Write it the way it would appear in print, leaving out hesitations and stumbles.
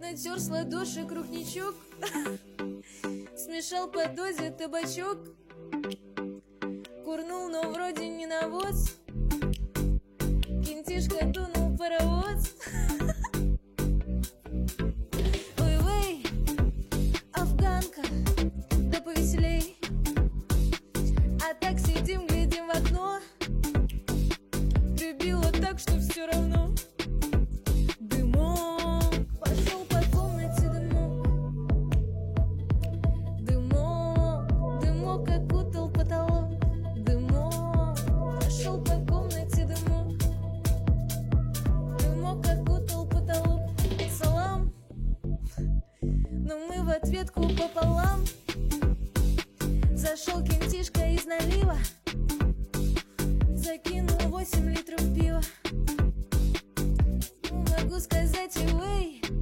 Натер с ладоши крупничок, смешал по дозе табачок, курнул, но вроде не навоз, кентишка тунул паровоз. Ой-вей, афганка, да повеселей, а так сидим, глядим в окно, любила так, что все равно. Дымок пошел по комнате, дымок, дымок, дымок окутал потолок, дымок пошел по комнате, дымок, дымок окутал потолок. Салам, но мы в ответку пополам.